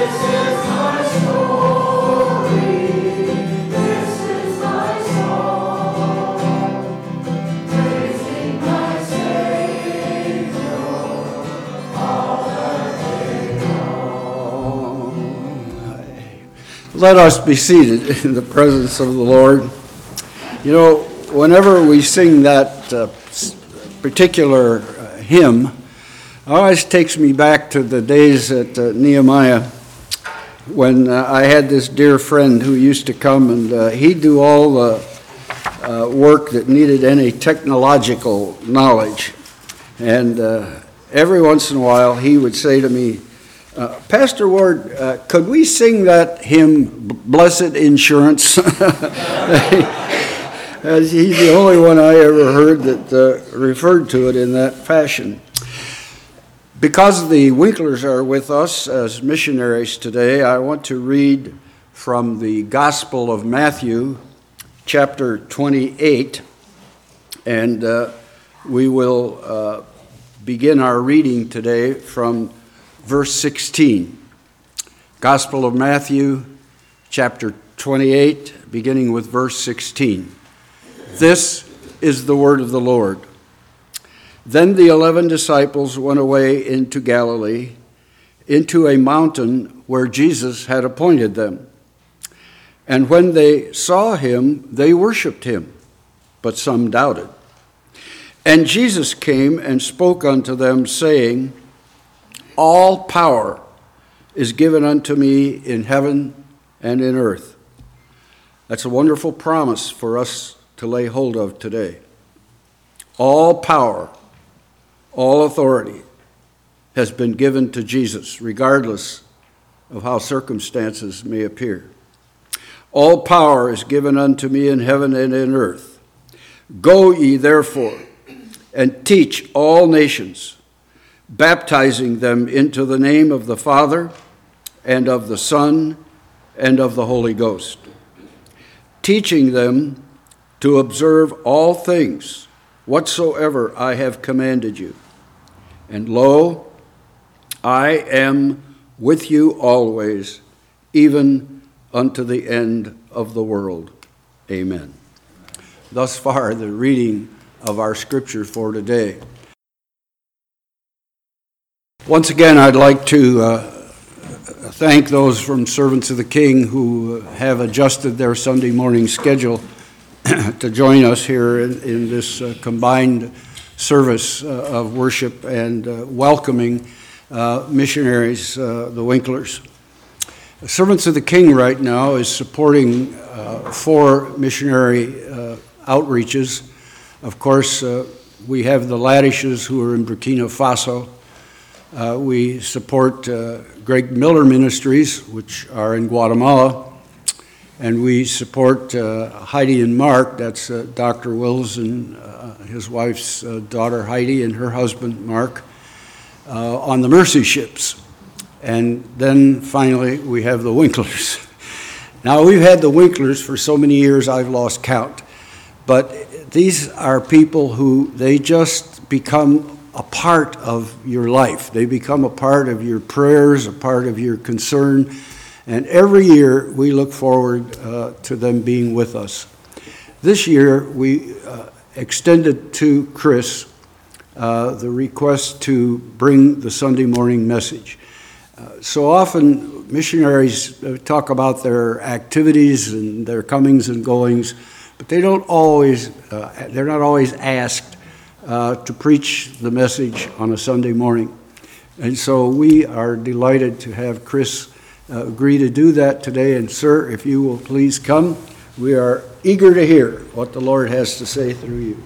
Let us be seated in the presence of the Lord. You know, whenever we sing that particular hymn, it always takes me back to the days at Nehemiah when I had this dear friend who used to come and he'd do all the work that needed any technological knowledge. And every once in a while he would say to me, Pastor Ward, could we sing that hymn, Blessed Insurance? As he's the only one I ever heard that referred to it in that fashion. Because the Winklers are with us as missionaries today, I want to read from the Gospel of Matthew, chapter 28, and we will begin our reading today from verse 16. Gospel of Matthew, chapter 28, beginning with verse 16. This is the word of the Lord. Then the 11 disciples went away into Galilee, into a mountain where Jesus had appointed them. And when they saw him, they worshipped him, but some doubted. And Jesus came and spoke unto them, saying, All power is given unto me in heaven and in earth. That's a wonderful promise for us to lay hold of today. All power, all authority has been given to Jesus, regardless of how circumstances may appear. All power is given unto me in heaven and in earth. Go ye therefore and teach all nations, baptizing them into the name of the Father and of the Son and of the Holy Ghost, teaching them to observe all things whatsoever I have commanded you. And lo, I am with you always, even unto the end of the world. Amen. Thus far, the reading of our scripture for today. Once again, I'd like to thank those from Servants of the King who have adjusted their Sunday morning schedule to join us here in this combined service of worship and welcoming missionaries, the Winklers. Servants of the King right now is supporting 4 missionary outreaches. Of course, we have the Ladishes who are in Burkina Faso. We support Greg Miller Ministries, which are in Guatemala. And we support Heidi and Mark, that's Dr. Wills and his wife's daughter Heidi and her husband Mark, on the Mercy ships. And then finally we have the Winklers. Now we've had the Winklers for so many years I've lost count. But these are people who, they just become a part of your life. They become a part of your prayers, a part of your concern. And every year we look forward to them being with us. This year we extended to Chris the request to bring the Sunday morning message. So often missionaries talk about their activities and their comings and goings, but they don't always, they're not always asked to preach the message on a Sunday morning. And so we are delighted to have Chris agree to do that today. And sir, if you will please come, we are eager to hear what the Lord has to say through you.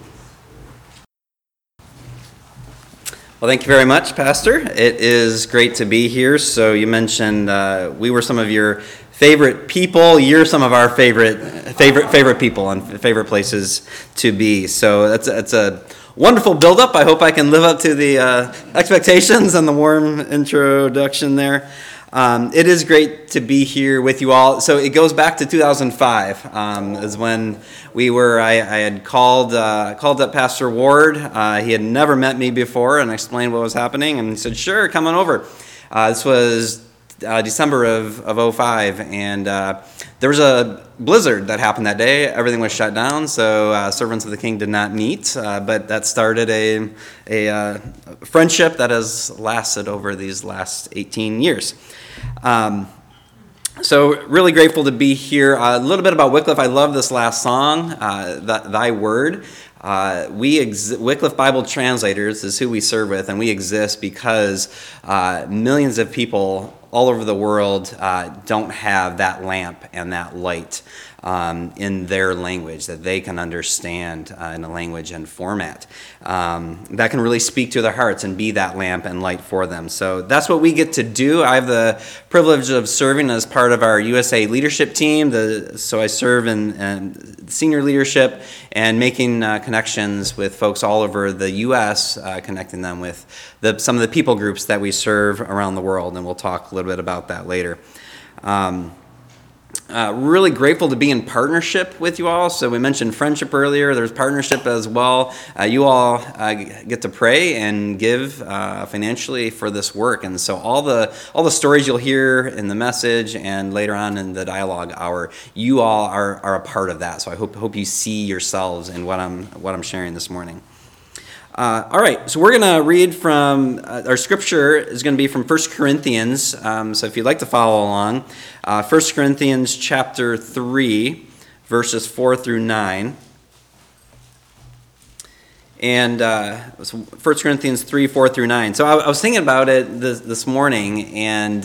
Well, thank you very much, Pastor. It is great to be here. So you mentioned we were some of your favorite people. You're some of our favorite people and favorite places to be. So that's a wonderful build-up. I hope I can live up to the expectations and the warm introduction there. It is great to be here with you all. So it goes back to 2005, is when I had called up Pastor Ward. He had never met me before and explained what was happening, and he said, sure, come on over. This was December of '05, and there was a blizzard that happened that day. Everything was shut down, so servants of the King did not meet, but that started a friendship that has lasted over these last 18 years. So really grateful to be here. A little bit about Wycliffe. I love this last song, Thy Word. Wycliffe Bible Translators is who we serve with, and we exist because millions of people all over the world don't have that lamp and that light in their language that they can understand in a language and format that can really speak to their hearts and be that lamp and light for them. So that's what we get to do. I have the privilege of serving as part of our USA leadership team. So I serve in senior leadership and making connections with folks all over the U.S., connecting them with some of the people groups that we serve around the world, and we'll talk a little bit about that later. Really grateful to be in partnership with you all. So we mentioned friendship earlier. There's partnership as well. You all get to pray and give financially for this work. And so all the stories you'll hear in the message and later on in the dialogue hour, you all are a part of that. So I hope you see yourselves in what I'm sharing this morning. All right, so we're going to read from, our scripture is going to be from 1 Corinthians, so if you'd like to follow along, 1 Corinthians chapter 3, verses 4 through 9. And 1 Corinthians 3, 4 through 9. So I was thinking about it this morning, and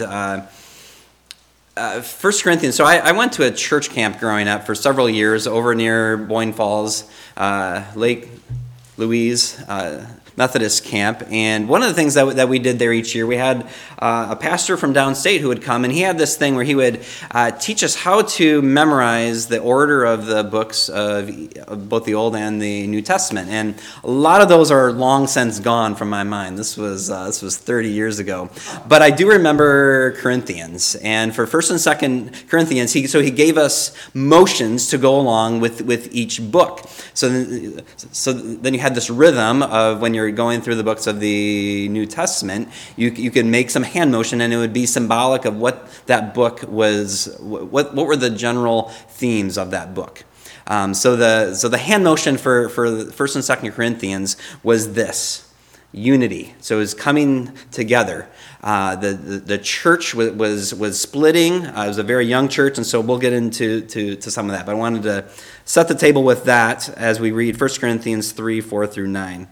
1 Corinthians, so I went to a church camp growing up for several years over near Boyne Falls, Lake Louise Methodist camp, and one of the things that we did there each year, we had a pastor from downstate who would come, and he had this thing where he would teach us how to memorize the order of the books of both the Old and the New Testament, and a lot of those are long since gone from my mind. This was 30 years ago, but I do remember Corinthians, and for 1st and 2nd Corinthians, he gave us motions to go along with each book. So then you had this rhythm of when you're going through the books of the New Testament, you could make some hand motion, and it would be symbolic of what that book was. What were the general themes of that book? So the hand motion for 1st and 2nd Corinthians was this: unity. So it was coming together. The church was splitting. It was a very young church, and so we'll get into some of that. But I wanted to set the table with that as we read 1 Corinthians 3, 4 through 9.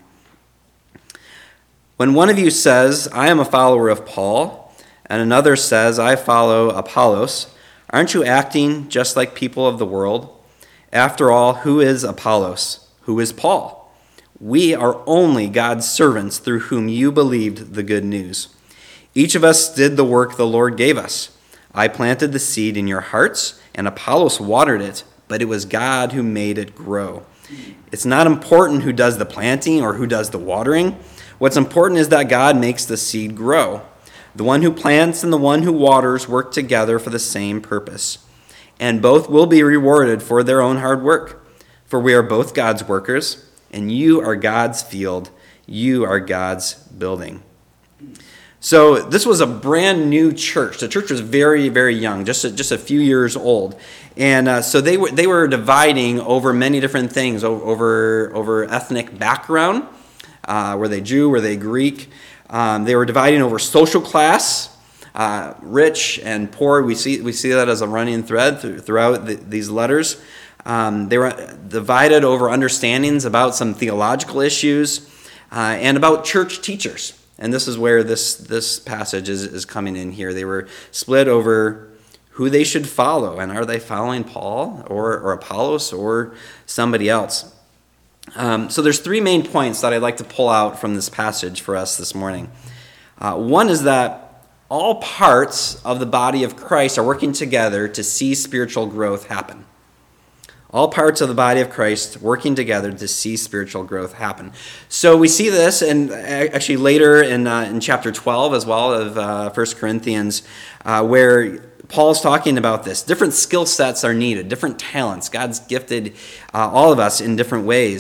When one of you says, I am a follower of Paul, and another says, I follow Apollos, aren't you acting just like people of the world? After all, who is Apollos? Who is Paul? We are only God's servants through whom you believed the good news. Each of us did the work the Lord gave us. I planted the seed in your hearts, and Apollos watered it, but it was God who made it grow. It's not important who does the planting or who does the watering. What's important is that God makes the seed grow. The one who plants and the one who waters work together for the same purpose, and both will be rewarded for their own hard work. For we are both God's workers, and you are God's field. You are God's building. So this was a brand new church. The church was very, very young, just a few years old. And so they were dividing over many different things, over ethnic background. Were they Jew? Were they Greek? They were dividing over social class, rich and poor. We see that as a running thread throughout these letters. They were divided over understandings about some theological issues and about church teachers. And this is where this passage is coming in here. They were split over who they should follow, and are they following Paul or Apollos or somebody else? So there's three main points that I'd like to pull out from this passage for us this morning. One is that all parts of the body of Christ are working together to see spiritual growth happen. All parts of the body of Christ working together to see spiritual growth happen. So we see this, and actually later in chapter 12 as well of 1 Corinthians, where Paul's talking about this. Different skill sets are needed, different talents. God's gifted all of us in different ways.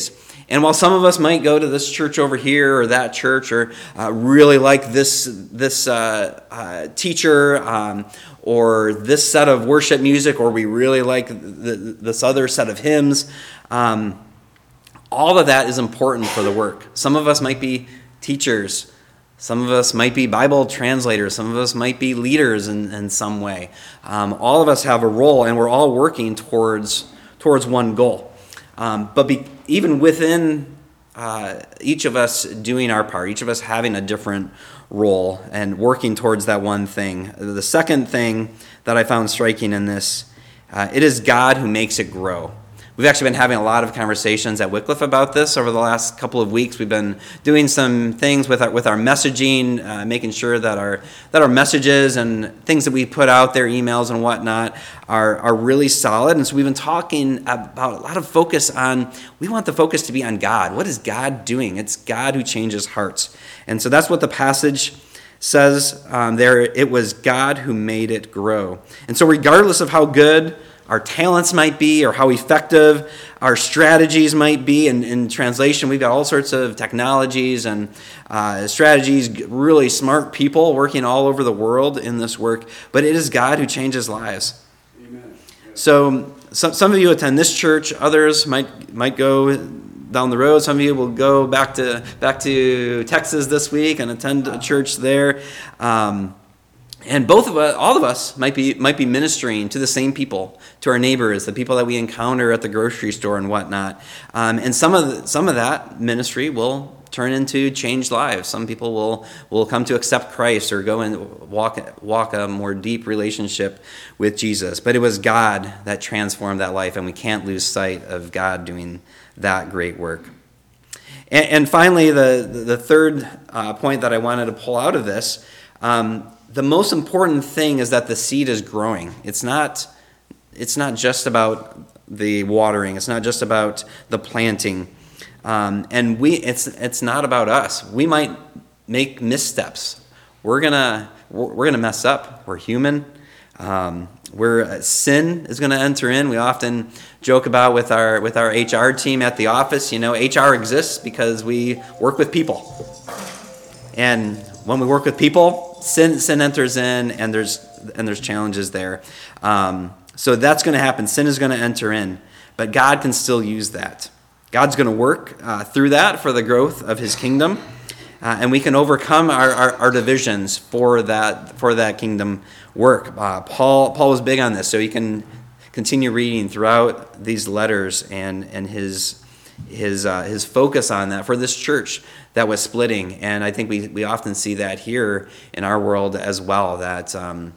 And while some of us might go to this church over here or that church, or really like this teacher, or this set of worship music, or we really like this other set of hymns, all of that is important for the work. Some of us might be teachers. Some of us might be Bible translators. Some of us might be leaders in some way. All of us have a role, and we're all working towards one goal. But even within each of us doing our part, each of us having a different role and working towards that one thing. The second thing that I found striking in this, it is God who makes it grow. We've actually been having a lot of conversations at Wycliffe about this over the last couple of weeks. We've been doing some things with our messaging, making sure that our messages and things that we put out there, emails and whatnot, are really solid. And so we've been talking about a lot of focus on, we want the focus to be on God. What is God doing? It's God who changes hearts. And so that's what the passage says there. It was God who made it grow. And so regardless of how good our talents might be, or how effective our strategies might be. In translation, we've got all sorts of technologies and strategies, really smart people working all over the world in this work, but it is God who changes lives. Amen. So some of you attend this church, others might go down the road. Some of you will go back to Texas this week and attend a church there. And all of us might be ministering to the same people, to our neighbors, the people that we encounter at the grocery store and whatnot. And some of that ministry will turn into changed lives. Some people will come to accept Christ or go and walk a more deep relationship with Jesus. But it was God that transformed that life, and we can't lose sight of God doing that great work. And finally, the third point that I wanted to pull out of this. The most important thing is that the seed is growing. It's not just about the watering. It's not just about the planting. It's not about us. We might make missteps. We're gonna mess up. We're human. Sin is gonna enter in. We often joke about with our HR team at the office. HR exists because we work with people. And when we work with people, sin enters in, and there's challenges there. So that's going to happen. Sin is going to enter in, but God can still use that. God's going to work through that for the growth of His kingdom, and we can overcome our divisions for that kingdom work. Paul was big on this, so you can continue reading throughout these letters and his focus on that for this church that was splitting. And I think we often see that here in our world as well, that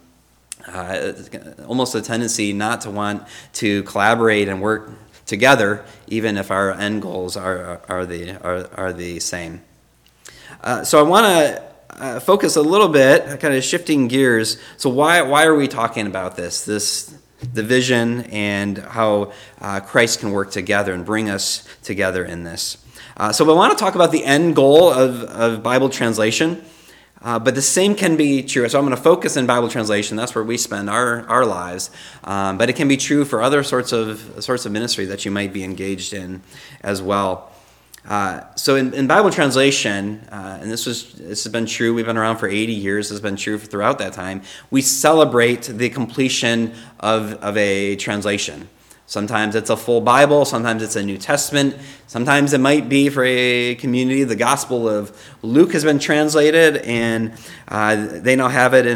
almost a tendency not to want to collaborate and work together, even if our end goals are the same. So I want to focus a little bit, kind of shifting gears. So why are we talking about this division, and how Christ can work together and bring us together in this? So I want to talk about the end goal of Bible translation, but the same can be true. So I'm going to focus in Bible translation. That's where we spend our lives, but it can be true for other sorts of ministry that you might be engaged in as well. So in Bible translation, and this has been true, we've been around for 80 years, it's been true throughout that time, we celebrate the completion of a translation. Sometimes it's a full Bible, sometimes it's a New Testament, sometimes it might be for a community, the Gospel of Luke has been translated, and they now have it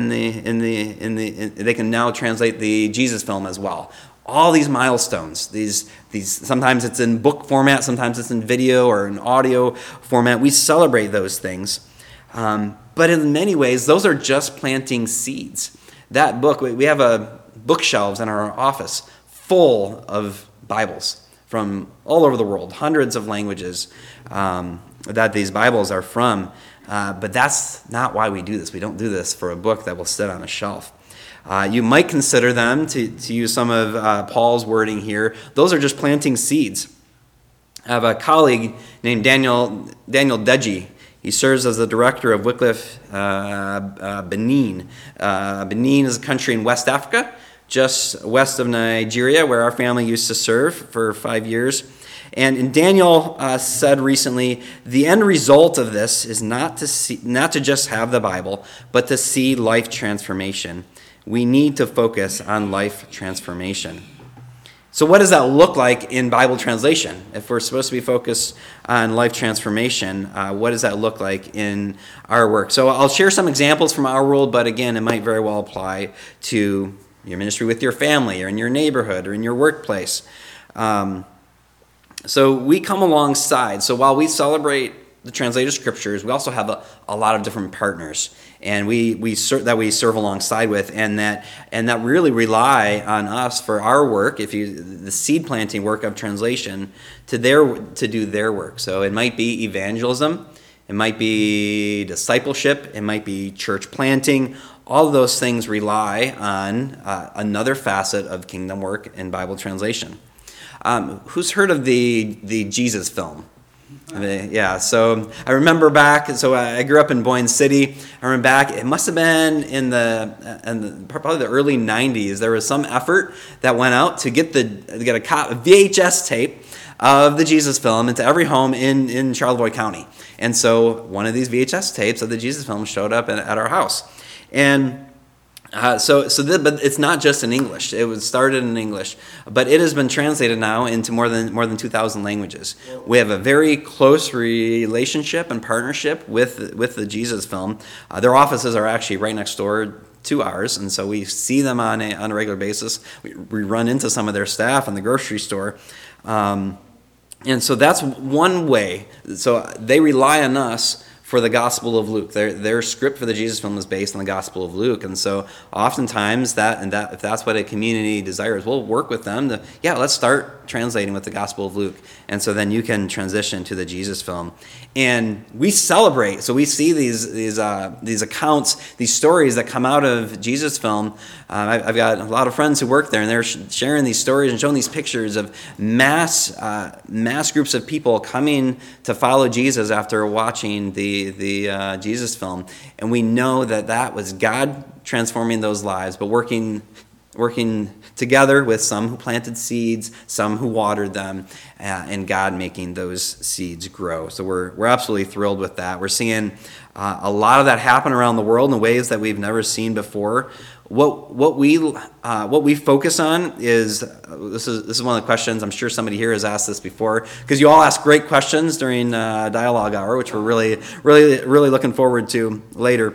they can now translate the Jesus film as well. All these milestones, these sometimes it's in book format, sometimes it's in video or in audio format. We celebrate those things. But in many ways, those are just planting seeds. That book, we have bookshelves in our office full of Bibles from all over the world, hundreds of languages that these Bibles are from. But that's not why we do this. We don't do this for a book that will sit on a shelf. You might consider them, to use some of Paul's wording here, those are just planting seeds. I have a colleague named Daniel Deji. He serves as the director of Wycliffe Benin. Benin is a country in West Africa, just west of Nigeria, where our family used to serve for 5 years. And Daniel said recently, the end result of this is not to just have the Bible, but to see life transformation. We need to focus on life transformation. So what does that look like in Bible translation? If we're supposed to be focused on life transformation, what does that look like in our work? So I'll share some examples from our world, but again, it might very well apply to your ministry with your family or in your neighborhood or in your workplace. So we come alongside. So while we celebrate the translated scriptures, we also have a lot of different partners, and we serve alongside with, and that really rely on us for our work. The seed planting work of translation to do their work. So it might be evangelism, it might be discipleship, it might be church planting. All of those things rely on another facet of kingdom work in Bible translation. Who's heard of the Jesus film? Yeah, so I remember back, so I grew up in Boyne City. I remember back, it must have been in probably the early 90s, there was some effort that went out to get a VHS tape of the Jesus film into every home in Charlevoix County. And so one of these VHS tapes of the Jesus film showed up at our house. And but it's not just in English. It was started in English, but it has been translated now into more than 2,000 languages. We have a very close relationship and partnership with the Jesus film. Their offices are actually right next door to ours, and so we see them on a regular basis. We run into some of their staff in the grocery store. And so that's one way. So they rely on us for the Gospel of Luke. Their script for the Jesus film is based on the Gospel of Luke. And so oftentimes if that's what a community desires, we'll work with them let's start translating with the Gospel of Luke. And so then you can transition to the Jesus film. And we celebrate. So we see these accounts, these stories that come out of Jesus film. I've got a lot of friends who work there, and they're sharing these stories and showing these pictures of mass groups of people coming to follow Jesus after watching the Jesus film. And we know that was God transforming those lives, but working together with some who planted seeds, some who watered them, and God making those seeds grow. So we're absolutely thrilled with that. We're seeing a lot of that happen around the world in ways that we've never seen before. What we focus on is this is one of the questions. I'm sure somebody here has asked this before, because you all ask great questions during dialogue hour, which we're really looking forward to later.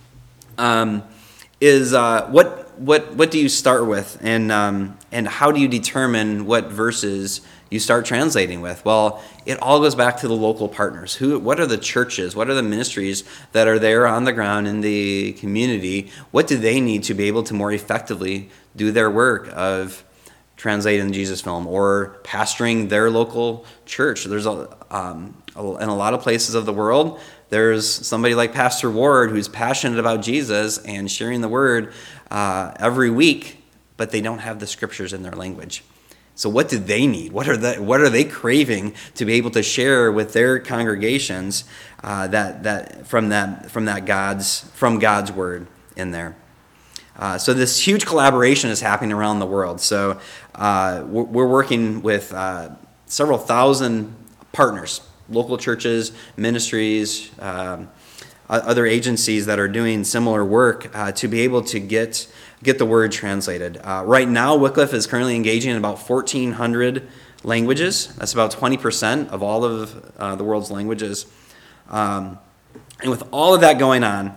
What do you start with, and how do you determine what verses you start translating with? Well, it all goes back to the local partners. What are the churches? What are the ministries that are there on the ground in the community? What do they need to be able to more effectively do their work of translating the Jesus film or pastoring their local church? There's in a lot of places of the world, there's somebody like Pastor Ward who's passionate about Jesus and sharing the word every week, but they don't have the scriptures in their language. So what do they need? What are they craving to be able to share with their congregations from God's word in there? So this huge collaboration is happening around the world. So we're working with several thousand partners, local churches, ministries, other agencies that are doing similar work to be able to get the word translated. Right now, Wycliffe is currently engaging in about 1,400 languages. That's about 20% of all of the world's languages. And with all of that going on,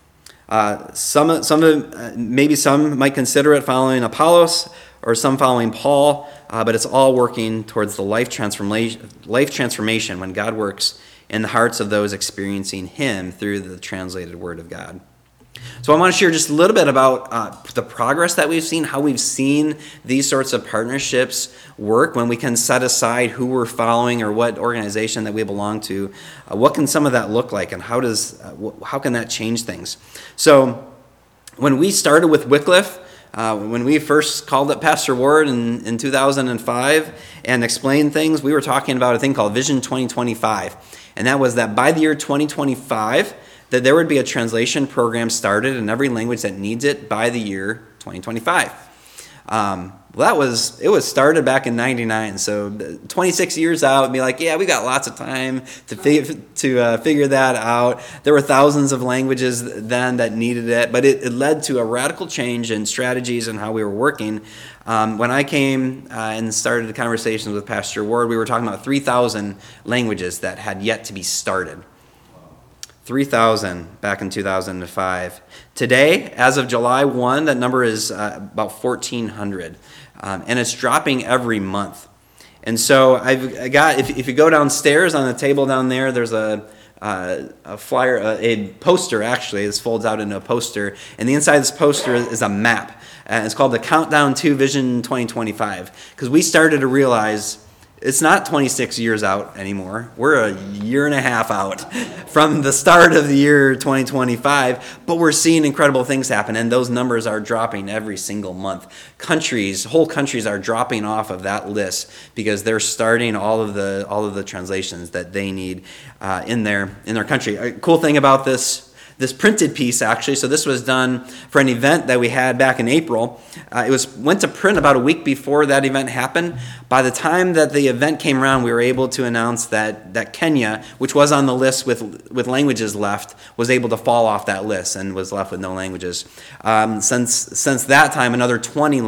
maybe some might consider it following Apollos or some following Paul, but it's all working towards the life transformation when God works in the hearts of those experiencing Him through the translated Word of God. So I want to share just a little bit about the progress that we've seen, how we've seen these sorts of partnerships work when we can set aside who we're following or what organization that we belong to. What can some of that look like, and how can that change things? So when we started with Wycliffe, when we first called up Pastor Ward in 2005 and explained things, we were talking about a thing called Vision 2025. And that was that by the year 2025, that there would be a translation program started in every language that needs it by the year 2025. Well, it was started back in '99, so 26 years out, and be like, yeah, we got lots of time to figure that out. There were thousands of languages then that needed it, but it led to a radical change in strategies and how we were working. When I came and started the conversations with Pastor Ward, we were talking about 3,000 languages that had yet to be started. 3,000 back in 2005. Today, as of July 1, that number is about 1,400, and it's dropping every month. And so I've got, if you go downstairs on the table down there, there's a flyer, a poster actually. This folds out into a poster, and the inside of this poster is a map. It's called the Countdown to Vision 2025, because we started to realize it's not 26 years out anymore. We're a year and a half out from the start of the year 2025, but we're seeing incredible things happen, and those numbers are dropping every single month. Whole countries are dropping off of that list because they're starting all of the translations that they need in their country. A cool thing about this printed piece, actually, so this was done for an event that we had back in April. It went to print about a week before that event happened. By the time that the event came around, we were able to announce that Kenya, which was on the list with languages left, was able to fall off that list and was left with no languages. Since that time, another 20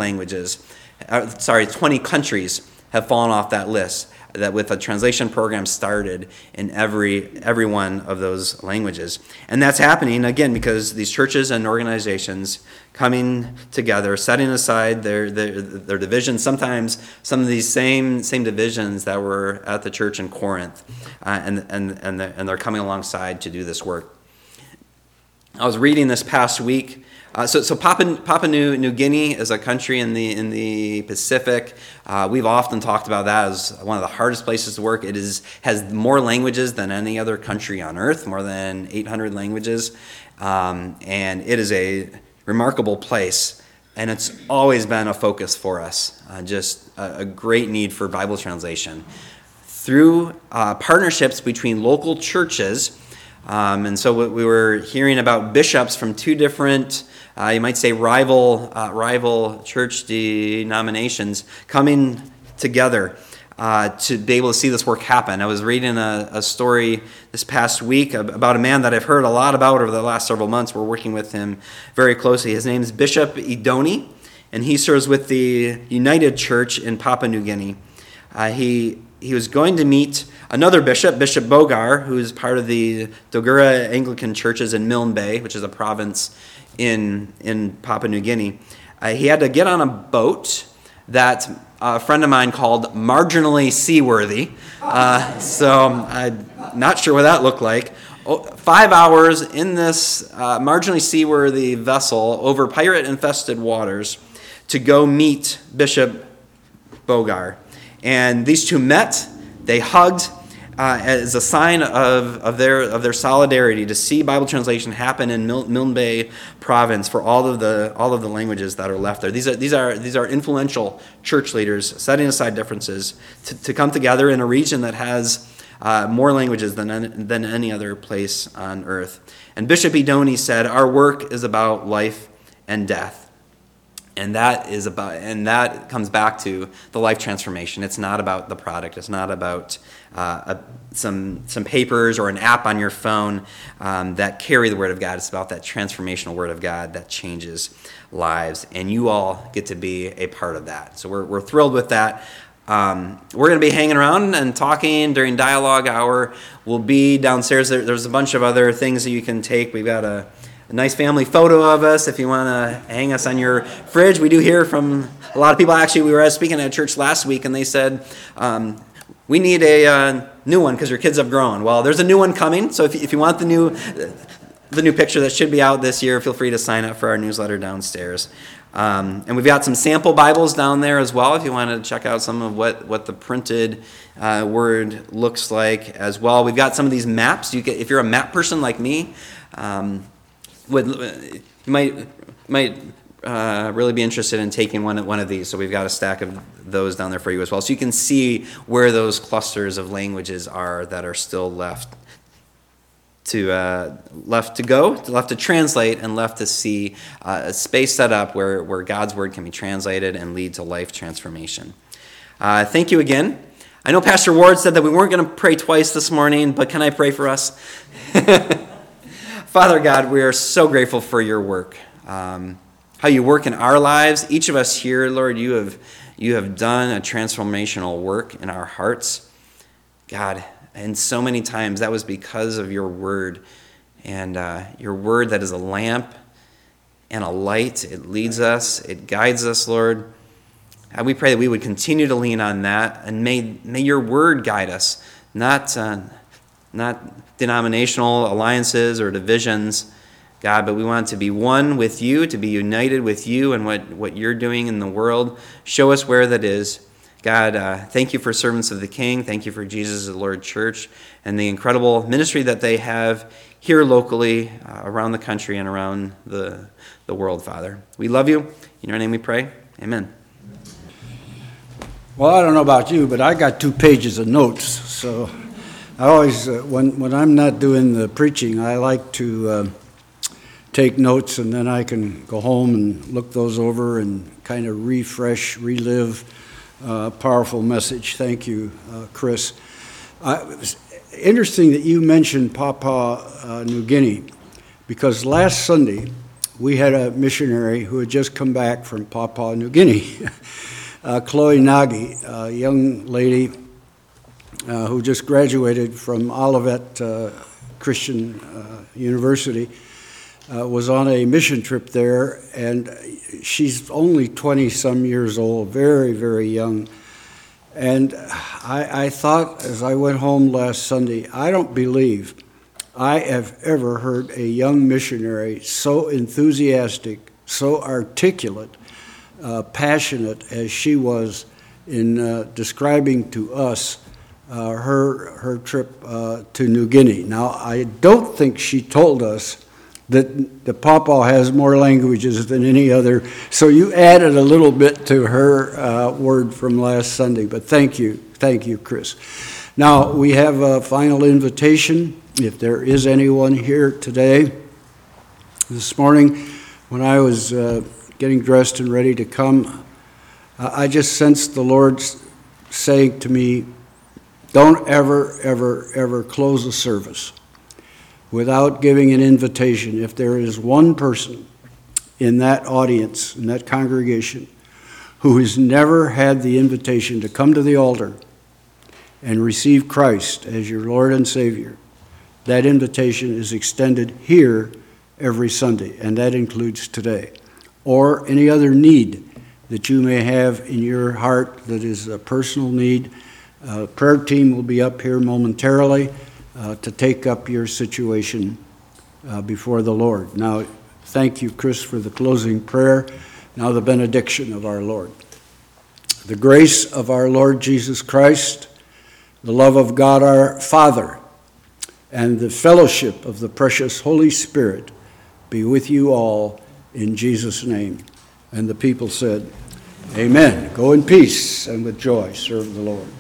countries have fallen off that list, that with a translation program started in every one of those languages. And that's happening, again, because these churches and organizations coming together, setting aside their divisions, sometimes some of these same divisions that were at the church in Corinth, and they're coming alongside to do this work. I was reading this past week. So Papua New Guinea is a country in the Pacific. We've often talked about that as one of the hardest places to work. It has more languages than any other country on earth, more than 800 languages, and it is a remarkable place. And it's always been a focus for us. Just a great need for Bible translation through partnerships between local churches. And so we were hearing about bishops from two different, you might say, rival church denominations coming together to be able to see this work happen. I was reading a story this past week about a man that I've heard a lot about over the last several months. We're working with him very closely. His name is Bishop Idoni, and he serves with the United Church in Papua New Guinea. He was going to meet another bishop, Bishop Bogar, who is part of the Dogura Anglican churches in Milne Bay, which is a province in Papua New Guinea. He had to get on a boat that a friend of mine called marginally seaworthy. So I'm not sure what that looked like. 5 hours in this marginally seaworthy vessel over pirate-infested waters to go meet Bishop Bogar. And these two met, they hugged as a sign of their solidarity to see Bible translation happen in Milne Bay province for all of the languages that are left there. These are influential church leaders setting aside differences to come together in a region that has more languages than any other place on earth. And Bishop Idoni said, "Our work is about life and death." And that comes back to the life transformation. It's not about the product. It's not about some papers or an app on your phone that carry the Word of God. It's about that transformational Word of God that changes lives. And you all get to be a part of that. So we're thrilled with that. We're going to be hanging around and talking during dialogue hour. We'll be downstairs. There's a bunch of other things that you can take. We've got a nice family photo of us if you want to hang us on your fridge. We do hear from a lot of people. Actually, we were speaking at church last week, and they said, we need a new one because your kids have grown. Well, there's a new one coming, so if you want the new picture that should be out this year, feel free to sign up for our newsletter downstairs. And we've got some sample Bibles down there as well if you want to check out some of what the printed word looks like as well. We've got some of these maps. If you're a map person like me, you might really be interested in taking one of these. So we've got a stack of those down there for you as well. So you can see where those clusters of languages are that are still left left to translate, and left to see a space set up where God's word can be translated and lead to life transformation. Thank you again. I know Pastor Ward said that we weren't going to pray twice this morning, but can I pray for us? Father God, we are so grateful for your work, how you work in our lives. Each of us here, Lord, you have done a transformational work in our hearts. God, and so many times that was because of your word, and your word that is a lamp and a light. It leads us, it guides us, Lord. God, we pray that we would continue to lean on that, and may your word guide us, not denominational alliances or divisions, God, but we want to be one with you, to be united with you and what you're doing in the world. Show us where that is. God, thank you for Servants of the King. Thank you for Jesus the Lord Church and the incredible ministry that they have here locally, around the country and around the world, Father. We love you. In your name we pray. Amen. Well, I don't know about you, but I got 2 pages of notes. So I always, when I'm not doing the preaching, I like to take notes, and then I can go home and look those over and kind of relive powerful message. Thank you, Chris. It's interesting that you mentioned Papua New Guinea, because last Sunday we had a missionary who had just come back from Papua New Guinea, Chloe Nagy, a young lady who just graduated from Olivet Christian University, was on a mission trip there, and she's only 20-some years old, very, very young. And I thought, as I went home last Sunday, I don't believe I have ever heard a young missionary so enthusiastic, so articulate, passionate as she was in describing to us her trip to New Guinea. Now, I don't think she told us that the Pawpaw has more languages than any other. So you added a little bit to her word from last Sunday, but thank you, Chris. Now, we have a final invitation. If there is anyone here today, this morning, when I was getting dressed and ready to come, I just sensed the Lord saying to me, don't ever close the service without giving an invitation. If there is one person in that audience, in that congregation, who has never had the invitation to come to the altar and receive Christ as your Lord and Savior, that invitation is extended here every Sunday, and that includes today. Or any other need that you may have in your heart that is a personal need. Prayer team will be up here momentarily to take up your situation before the Lord. Now, thank you, Chris, for the closing prayer. Now the benediction of our Lord. The grace of our Lord Jesus Christ, the love of God our Father, and the fellowship of the precious Holy Spirit be with you all in Jesus' name. And the people said, Amen. Go in peace and with joy serve the Lord.